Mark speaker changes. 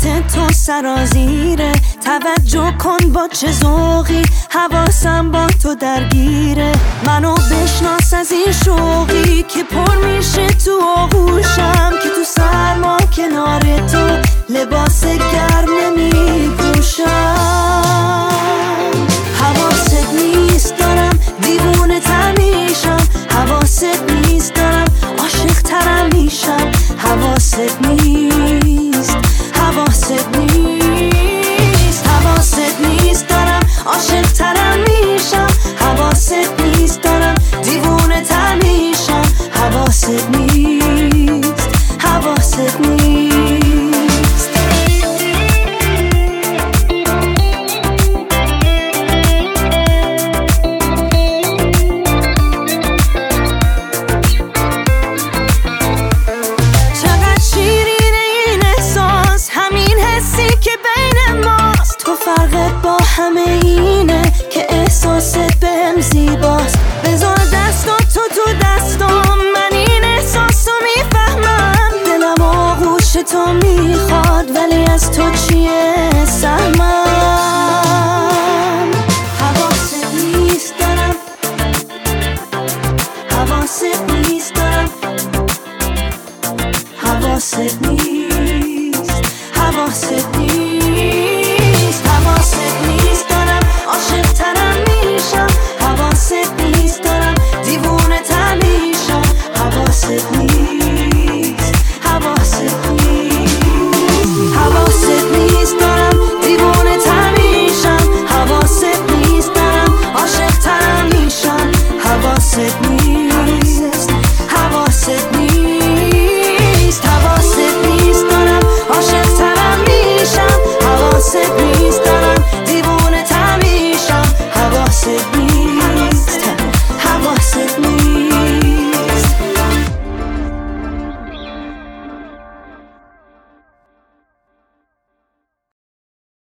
Speaker 1: صورت تو سرازیره، توجه کن با چه ذوقی، حواسم با تو درگیره. منو بشناس از این شوقی که پر میشه تو آغوشم، که تو سرما کنار تو لباس گرم نمیپوشم. حواست نیست دارم دیوونه تر میشم، حواست نیست دارم عاشق ترم میشم. حواست نیست، حواست نیست، حواست نیست دارم عاشق ترم میشم. حواست نیست دارم دیوونه تر میشم. حواست نیست، حواست نیست. فرقت با همه اینه که احساست بهم زیباست. بذار دستات تو دستام، من این احساس رو میفهمم. دلم آغوش تو میخواد ولی از تو چیه